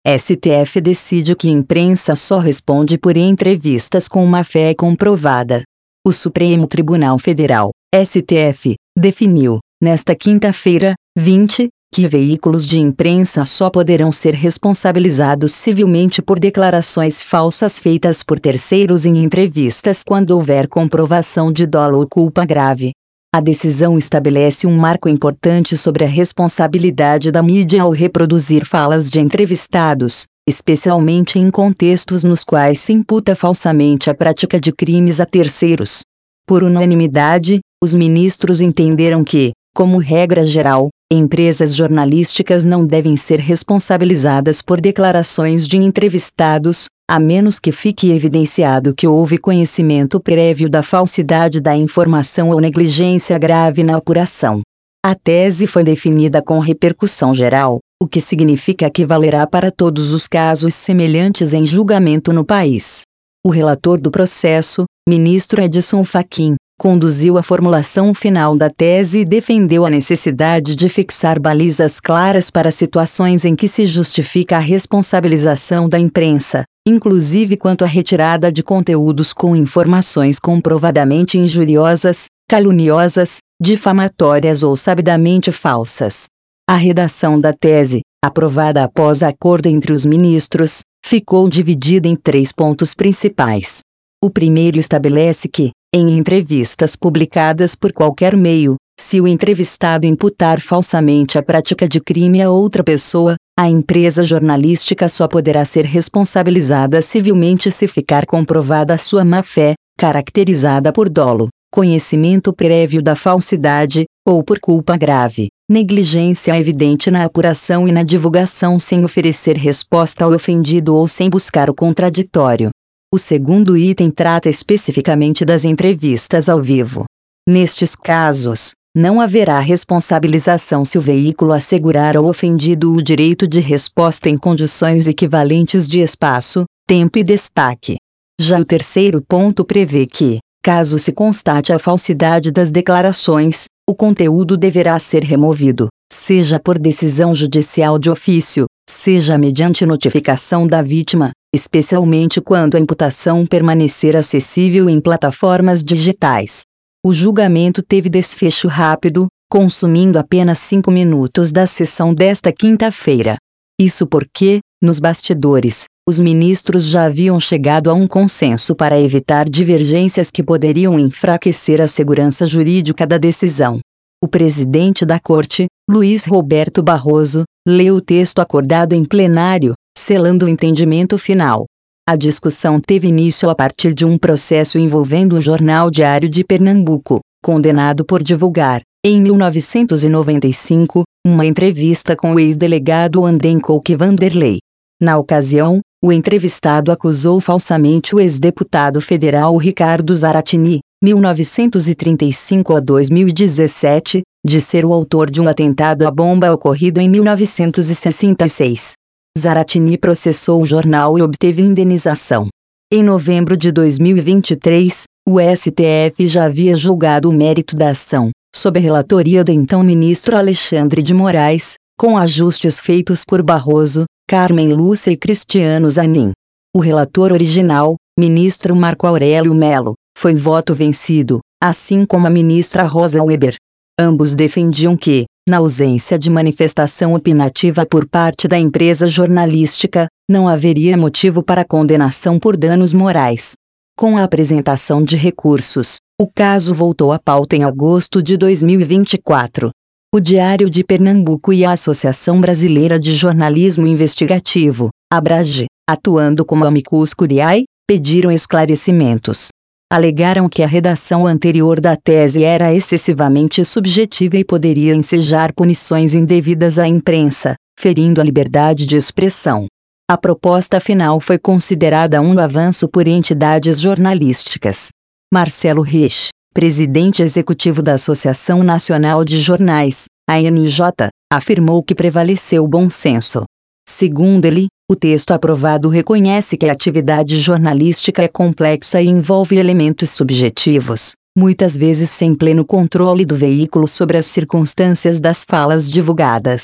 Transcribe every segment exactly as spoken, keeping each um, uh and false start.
S T F decide que imprensa só responde por entrevistas com má-fé comprovada. O Supremo Tribunal Federal, S T F, definiu, nesta quinta-feira, vinte, que veículos de imprensa só poderão ser responsabilizados civilmente por declarações falsas feitas por terceiros em entrevistas quando houver comprovação de dolo ou culpa grave. A decisão estabelece um marco importante sobre a responsabilidade da mídia ao reproduzir falas de entrevistados, especialmente em contextos nos quais se imputa falsamente a prática de crimes a terceiros. Por unanimidade, os ministros entenderam que, como regra geral, empresas jornalísticas não devem ser responsabilizadas por declarações de entrevistados, a menos que fique evidenciado que houve conhecimento prévio da falsidade da informação ou negligência grave na apuração. A tese foi definida com repercussão geral, o que significa que valerá para todos os casos semelhantes em julgamento no país. O relator do processo, ministro Edson Fachin, conduziu a formulação final da tese e defendeu a necessidade de fixar balizas claras para situações em que se justifica a responsabilização da imprensa, inclusive quanto à retirada de conteúdos com informações comprovadamente injuriosas, caluniosas, difamatórias ou sabidamente falsas. A redação da tese, aprovada após acordo entre os ministros, ficou dividida em três pontos principais. O primeiro estabelece que, em entrevistas publicadas por qualquer meio, se o entrevistado imputar falsamente a prática de crime a outra pessoa, a empresa jornalística só poderá ser responsabilizada civilmente se ficar comprovada a sua má-fé, caracterizada por dolo, conhecimento prévio da falsidade, ou por culpa grave, negligência evidente na apuração e na divulgação sem oferecer resposta ao ofendido ou sem buscar o contraditório. O segundo item trata especificamente das entrevistas ao vivo. Nestes casos, não haverá responsabilização se o veículo assegurar ao ofendido o direito de resposta em condições equivalentes de espaço, tempo e destaque. Já o terceiro ponto prevê que, caso se constate a falsidade das declarações, o conteúdo deverá ser removido, seja por decisão judicial de ofício, seja mediante notificação da vítima, especialmente quando a imputação permanecer acessível em plataformas digitais. O julgamento teve desfecho rápido, consumindo apenas cinco minutos da sessão desta quinta-feira. Isso porque, nos bastidores, os ministros já haviam chegado a um consenso para evitar divergências que poderiam enfraquecer a segurança jurídica da decisão. O presidente da Corte, Luiz Roberto Barroso, leu o texto acordado em plenário, selando o entendimento final. A discussão teve início a partir de um processo envolvendo o Jornal Diário de Pernambuco, condenado por divulgar, em mil novecentos e noventa e cinco, uma entrevista com o ex-delegado Andencoque Vanderlei. Na ocasião, o entrevistado acusou falsamente o ex-deputado federal Ricardo Zaratini, mil novecentos e trinta e cinco a dois mil e dezessete, de ser o autor de um atentado à bomba ocorrido em mil novecentos e sessenta e seis. Zaratini processou o jornal e obteve indenização. Em novembro de dois mil e vinte e três, o S T F já havia julgado o mérito da ação, sob a relatoria do então ministro Alexandre de Moraes, com ajustes feitos por Barroso, Carmen Lúcia e Cristiano Zanin. O relator original, ministro Marco Aurélio Mello, foi voto vencido, assim como a ministra Rosa Weber. Ambos defendiam que, na ausência de manifestação opinativa por parte da empresa jornalística, não haveria motivo para condenação por danos morais. Com a apresentação de recursos, o caso voltou à pauta em agosto de dois mil e vinte e quatro. O Diário de Pernambuco e a Associação Brasileira de Jornalismo Investigativo, ABRAGE, atuando como amicus curiae, pediram esclarecimentos. Alegaram que a redação anterior da tese era excessivamente subjetiva e poderia ensejar punições indevidas à imprensa, ferindo a liberdade de expressão. A proposta final foi considerada um avanço por entidades jornalísticas. Marcelo Rich, presidente executivo da Associação Nacional de Jornais, A N J, afirmou que prevaleceu o bom senso. Segundo ele, o texto aprovado reconhece que a atividade jornalística é complexa e envolve elementos subjetivos, muitas vezes sem pleno controle do veículo sobre as circunstâncias das falas divulgadas.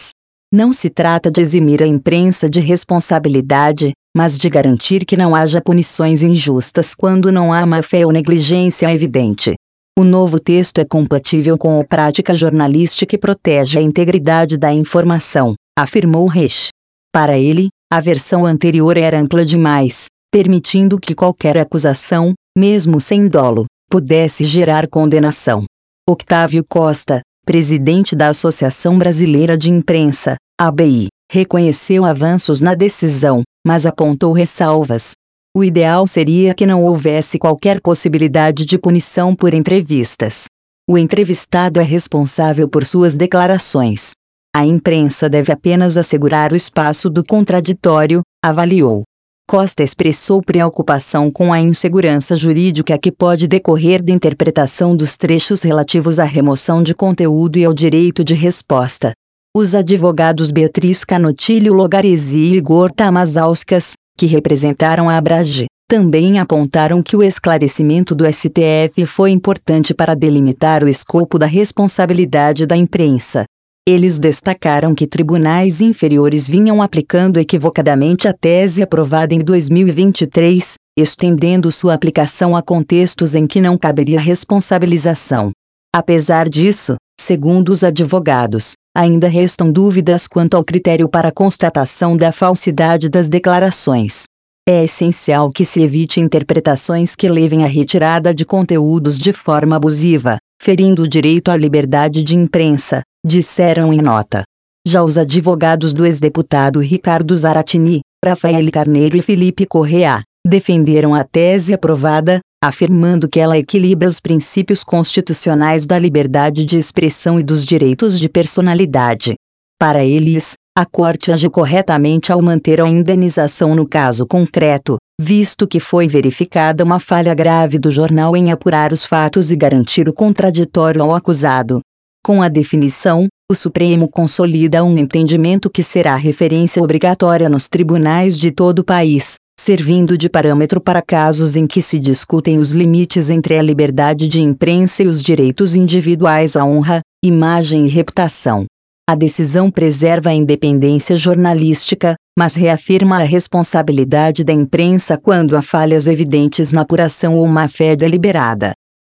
Não se trata de eximir a imprensa de responsabilidade, mas de garantir que não haja punições injustas quando não há má-fé ou negligência evidente. O novo texto é compatível com a prática jornalística e protege a integridade da informação, afirmou Resch. Para ele, a versão anterior era ampla demais, permitindo que qualquer acusação, mesmo sem dolo, pudesse gerar condenação. Octávio Costa, presidente da Associação Brasileira de Imprensa, A B I, reconheceu avanços na decisão, mas apontou ressalvas. O ideal seria que não houvesse qualquer possibilidade de punição por entrevistas. O entrevistado é responsável por suas declarações. A imprensa deve apenas assegurar o espaço do contraditório, avaliou. Costa expressou preocupação com a insegurança jurídica que pode decorrer da interpretação dos trechos relativos à remoção de conteúdo e ao direito de resposta. Os advogados Beatriz Canotilho Logaresi e Igor Tamazauskas, que representaram a Abrage, também apontaram que o esclarecimento do S T F foi importante para delimitar o escopo da responsabilidade da imprensa. Eles destacaram que tribunais inferiores vinham aplicando equivocadamente a tese aprovada em dois mil e vinte e três, estendendo sua aplicação a contextos em que não caberia responsabilização. Apesar disso, segundo os advogados, ainda restam dúvidas quanto ao critério para a constatação da falsidade das declarações. É essencial que se evite interpretações que levem à retirada de conteúdos de forma abusiva, ferindo o direito à liberdade de imprensa, disseram em nota. Já os advogados do ex-deputado Ricardo Zaratini, Rafael Carneiro e Felipe Correa, defenderam a tese aprovada, afirmando que ela equilibra os princípios constitucionais da liberdade de expressão e dos direitos de personalidade. Para eles, a Corte age corretamente ao manter a indenização no caso concreto, visto que foi verificada uma falha grave do jornal em apurar os fatos e garantir o contraditório ao acusado. Com a definição, o Supremo consolida um entendimento que será referência obrigatória nos tribunais de todo o país, servindo de parâmetro para casos em que se discutem os limites entre a liberdade de imprensa e os direitos individuais à honra, imagem e reputação. A decisão preserva a independência jornalística, mas reafirma a responsabilidade da imprensa quando há falhas evidentes na apuração ou má-fé deliberada.